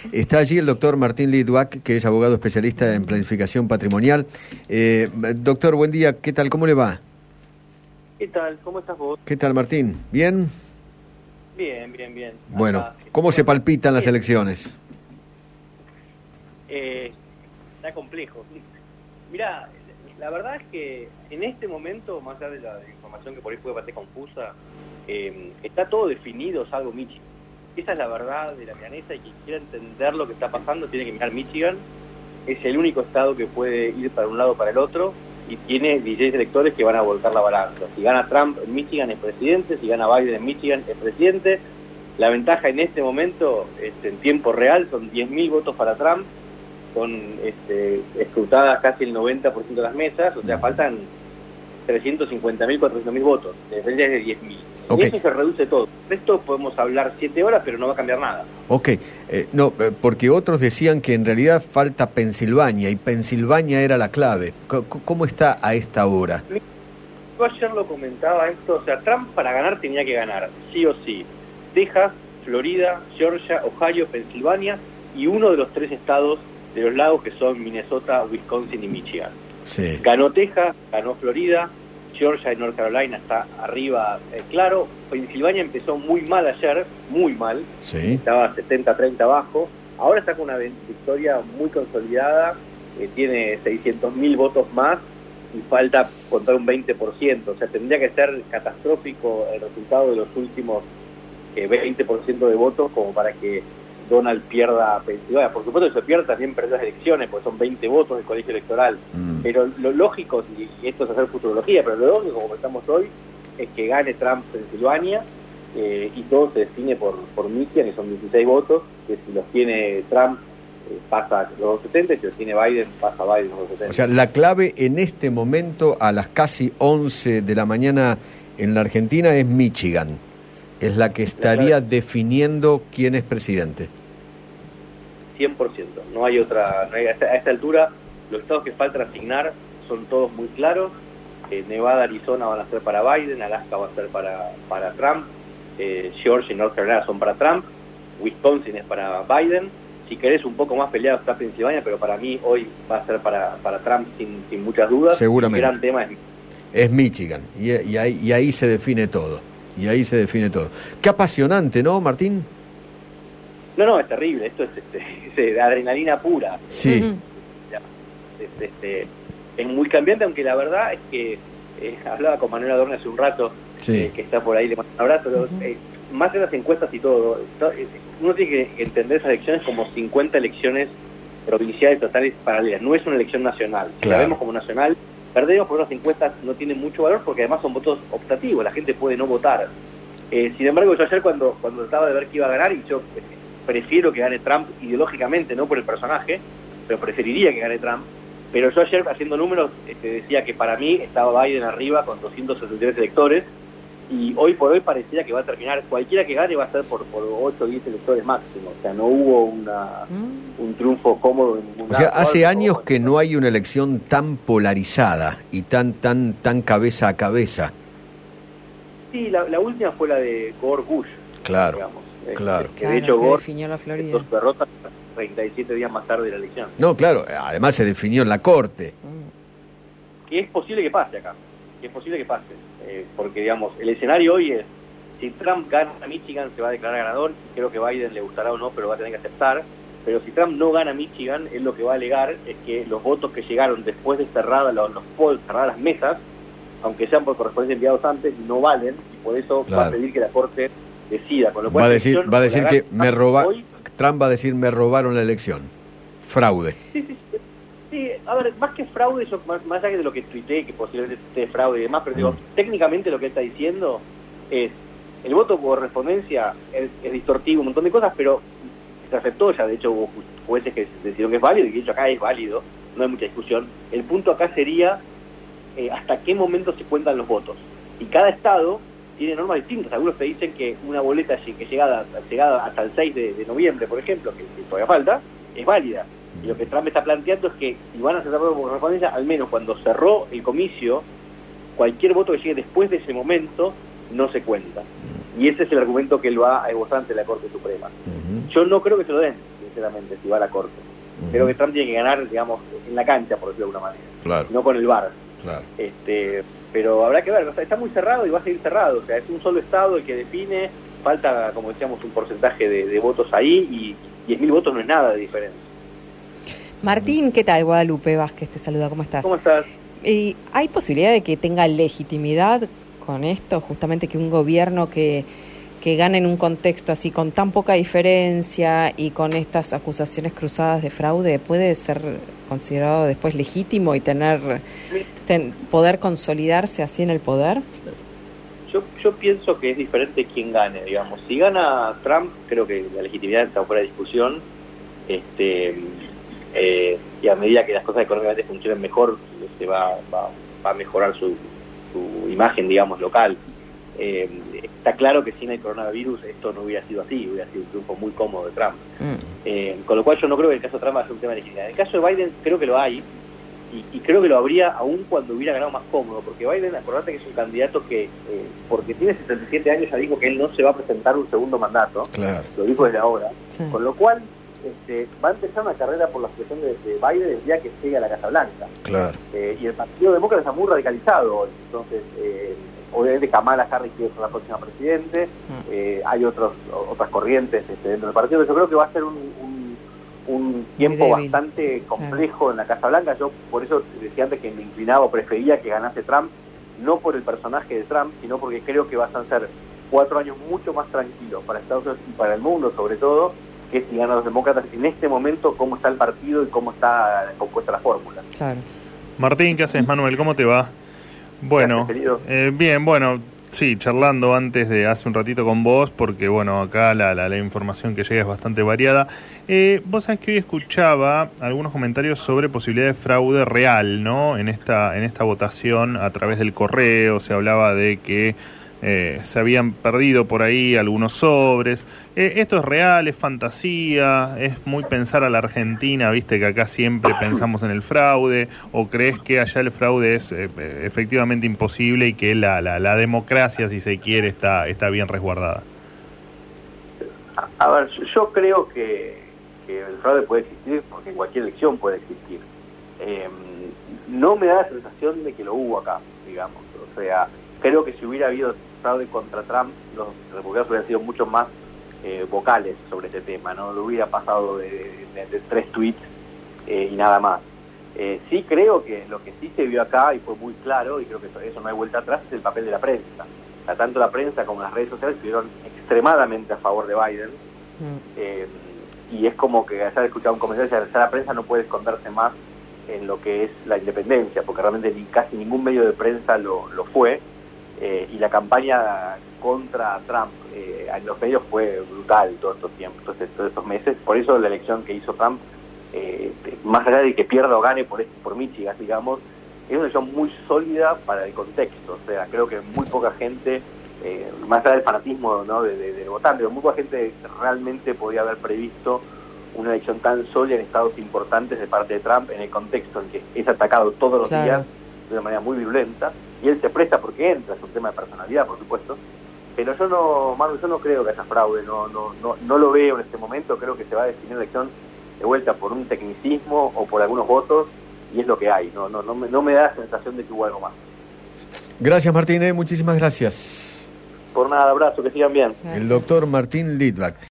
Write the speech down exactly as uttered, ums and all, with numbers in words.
Está allí el doctor Martín Litvak, que es abogado especialista en planificación patrimonial. Eh, doctor, buen día. ¿Qué tal? ¿Cómo le va? ¿Qué tal? ¿Cómo estás vos? ¿Qué tal, Martín? ¿Bien? Bien, bien, bien. Bueno, Acá, ¿cómo se palpitan las bien. elecciones? Eh, está complejo. Mirá, la verdad es que en este momento, más allá de la información que por ahí puede parecer confusa, eh, está todo definido salvo Michigan. Esa es la verdad de la milanesa, y quien quiera entender lo que está pasando tiene que mirar Michigan. Es el único estado que puede ir para un lado o para el otro, y tiene dieciséis electores que van a volcar la balanza. Si gana Trump en Michigan es presidente, si gana Biden en Michigan es presidente. La ventaja en este momento, este, en tiempo real, son diez mil votos para Trump, son este, escrutadas casi el noventa por ciento de las mesas, o sea, faltan trescientos cincuenta mil, cuatrocientos mil votos, la diferencia es de diez mil. Okay. Eso se reduce todo. Esto podemos hablar siete horas, pero no va a cambiar nada. Ok, eh, no, eh, porque otros decían que en realidad falta Pensilvania, y Pensilvania era la clave. C- ¿Cómo está a esta hora? Yo ayer lo comentaba esto, o sea, Trump para ganar tenía que ganar, sí o sí, Texas, Florida, Georgia, Ohio, Pensilvania y uno de los tres estados de los lagos que son Minnesota, Wisconsin y Michigan. Sí. Ganó Texas, ganó Florida, Georgia y North Carolina está arriba, eh, claro. Pensilvania empezó muy mal ayer, muy mal, Sí. estaba setenta a treinta abajo, ahora está con una victoria muy consolidada, eh, tiene seiscientos mil votos más y falta contar un veinte por ciento, o sea, tendría que ser catastrófico el resultado de los últimos eh, veinte por ciento de votos como para que Donald pierda Pensilvania. Por supuesto que se pierde también perder las elecciones, porque son veinte votos del colegio electoral. Mm. Pero lo lógico, y esto es hacer futurología, pero lo lógico, como estamos hoy, es que gane Trump Pensilvania, eh, y todo se define por, por Michigan, que son dieciséis votos, que si los tiene Trump eh, pasa los setenta, y si los tiene Biden pasa Biden los setenta. O sea, la clave en este momento, a las casi once de la mañana en la Argentina, es Michigan. Es la que estaría definiendo quién es presidente. cien por ciento. No hay otra. No hay, a, esta, a esta altura, los estados que faltan asignar son todos muy claros. Eh, Nevada, Arizona van a ser para Biden, Alaska va a ser para, para Trump, eh, Georgia y North Carolina son para Trump, Wisconsin es para Biden. Si querés un poco más peleado está Pensilvania, pero para mí hoy va a ser para, para Trump sin, sin muchas dudas. Seguramente. El gran tema es, es Michigan, y, y, ahí, y ahí se define todo. Y ahí se define todo. Qué apasionante, ¿no, Martín? No, no, es terrible. Esto es, este, es adrenalina pura. Sí. Uh-huh. Es, este, es muy cambiante, aunque la verdad es que eh, hablaba con Manuel Adorno hace un rato, sí. eh, que está por ahí, le mando un abrazo. Pero, uh-huh. eh, más en las encuestas y todo, uno tiene que entender esas elecciones como cincuenta elecciones provinciales totales paralelas. No es una elección nacional. Si claro. la vemos como nacional, perdemos, por las encuestas no tienen mucho valor porque además son votos optativos, la gente puede no votar. Eh, sin embargo, yo ayer cuando, cuando trataba de ver qué iba a ganar, y yo eh, prefiero que gane Trump ideológicamente, no por el personaje, pero preferiría que gane Trump, pero yo ayer haciendo números este, decía que para mí estaba Biden arriba con doscientos sesenta y tres electores, y hoy por hoy parecía que va a terminar, cualquiera que gane va a ser por, por ocho o diez electores máximo, o sea, no hubo una, mm. un triunfo cómodo en ningún lado. O sea, hace años como, que no hay una elección tan polarizada y tan tan tan cabeza a cabeza. Sí, la, la última fue la de Gore-Bush. Claro, digamos, claro. Que de hecho que Gore definió la Florida. Dos derrotas treinta y siete días más tarde de la elección. No, claro, además se definió en la corte. Mm. Que es posible que pase acá, que es posible que pase, eh, porque digamos, el escenario hoy es, si Trump gana Michigan se va a declarar ganador, y creo que Biden le gustará o no, pero va a tener que aceptar. Pero si Trump no gana Michigan, él lo que va a alegar es que los votos que llegaron después de cerradas los, los polls, cerradas las mesas, aunque sean por correspondencia enviados antes, no valen, y por eso claro. va a pedir que la Corte decida. Con lo cual va a decir, va a decir que me roba, hoy, Trump va a decir me robaron la elección. Fraude. Sí, sí, sí. Sí, a ver, más que fraude, yo, más, más allá de lo que tuiteé, que posiblemente esté fraude y demás, pero digo, mm. técnicamente lo que él está diciendo es, el voto por correspondencia es, es distorsivo, un montón de cosas, pero se aceptó ya, de hecho hubo jueces que decidieron que es válido, y de hecho acá es válido, no hay mucha discusión. El punto acá sería eh, hasta qué momento se cuentan los votos. Y cada estado tiene normas distintas. Algunos te dicen que una boleta que llegada, llegada hasta el seis de, de noviembre, por ejemplo, que, que todavía falta, es válida. Y lo que Trump está planteando es que si van a hacer voto por correspondencia, al menos cuando cerró el comicio, cualquier voto que llegue después de ese momento no se cuenta. Y ese es el argumento que él va a esbozar ante la Corte Suprema. Uh-huh. Yo no creo que se lo den, sinceramente, si va a la corte. Uh-huh. Creo que Trump tiene que ganar, digamos, en la cancha, por decirlo de alguna manera, claro. no con el V A R. Claro. Este, pero habrá que ver, o sea, está muy cerrado y va a seguir cerrado, o sea, es un solo estado el que define, falta, como decíamos, un porcentaje de, de votos ahí y diez mil votos no es nada de diferencia. Martín, ¿qué tal? Guadalupe Vázquez te saluda, ¿cómo estás? ¿Cómo estás? Eh, ¿Hay posibilidad de que tenga legitimidad con esto, justamente que un gobierno que, que gane en un contexto así con tan poca diferencia y con estas acusaciones cruzadas de fraude puede ser considerado después legítimo y tener ten, poder consolidarse así en el poder? Yo, yo pienso que es diferente quién gane, digamos. Si gana Trump, creo que la legitimidad está fuera de discusión. Este, eh, y a medida que las cosas económicamente funcionen mejor, se va, va, va a mejorar su, su imagen, digamos, local. Eh, está claro que sin el coronavirus esto no hubiera sido así, hubiera sido un triunfo muy cómodo de Trump. Mm. Eh, con lo cual yo no creo que el caso de Trump sea un tema de legitimidad. En el caso de Biden creo que lo hay, y, y creo que lo habría aún cuando hubiera ganado más cómodo, porque Biden, acordate que es un candidato que, eh, porque tiene setenta y siete años, ya dijo que él no se va a presentar un segundo mandato, claro. Lo dijo desde ahora, sí. Con lo cual este, va a empezar una carrera por la sucesión de, de Biden el día que llegue a la Casa Blanca. Claro. Eh, y el Partido Demócrata está muy radicalizado hoy, entonces... Eh, obviamente Kamala Harris quiere ser la próxima presidente, eh, hay otros otras corrientes este, dentro del partido, pero yo creo que va a ser un, un, un tiempo bastante complejo claro. en la Casa Blanca. Yo por eso decía antes que me inclinaba o prefería que ganase Trump, no por el personaje de Trump, sino porque creo que van a ser cuatro años mucho más tranquilos para Estados Unidos y para el mundo sobre todo, que si ganan los demócratas en este momento, cómo está el partido y cómo está compuesta la fórmula. Claro. Martín, ¿qué haces? Manuel, ¿cómo te va? Bueno, eh, bien, bueno, sí, charlando antes de hace un ratito con vos, porque bueno, acá la, la, la información que llega es bastante variada. Eh, vos sabés que hoy escuchaba algunos comentarios sobre posibilidad de fraude real, ¿no? En esta, en esta votación a través del correo, se hablaba de que eh, se habían perdido por ahí algunos sobres. Eh, ¿Esto es real, es fantasía, es muy pensar a la Argentina, viste que acá siempre pensamos en el fraude, o crees que allá el fraude es eh, efectivamente imposible y que la, la, la democracia, si se quiere, está, está bien resguardada? A, a ver, yo creo que, que el fraude puede existir porque en cualquier elección puede existir. Eh, no me da la sensación de que lo hubo acá, digamos. O sea, creo que si hubiera habido fraude contra Trump, los republicanos hubieran sido mucho más Eh, vocales sobre este tema, no lo hubiera pasado de, de, de tres tweets eh, y nada más. Eh, sí creo que lo que sí se vio acá y fue muy claro, y creo que eso no hay vuelta atrás, es el papel de la prensa. O sea, tanto la prensa como las redes sociales estuvieron extremadamente a favor de Biden, mm. eh, y es como que ayer escuchaba un comentario que ya la prensa no puede esconderse más en lo que es la independencia, porque realmente ni, casi ningún medio de prensa lo, lo fue, eh, y la campaña contra Trump eh, en los medios fue brutal todos estos tiempos, todos estos, todos estos meses. Por eso la elección que hizo Trump, eh, más allá de que pierda o gane por por Michigan, digamos, es una elección muy sólida para el contexto. O sea, creo que muy poca gente, eh, más allá del fanatismo, ¿no? de, de, de votante, pero muy poca gente realmente podía haber previsto una elección tan sólida en estados importantes de parte de Trump, en el contexto en que es atacado todos los claro. días de una manera muy virulenta, y él se presta porque entra, es un tema de personalidad, por supuesto. Pero yo no, Manu, yo no creo que haya fraude, no, no, no, no lo veo en este momento. Creo que se va a definir la elección de vuelta por un tecnicismo o por algunos votos, y es lo que hay. No, no, no, me, no me da la sensación de que hubo algo más. Gracias, Martín, eh, muchísimas gracias. Por nada, abrazo, que sigan bien. El doctor Martín Litvak.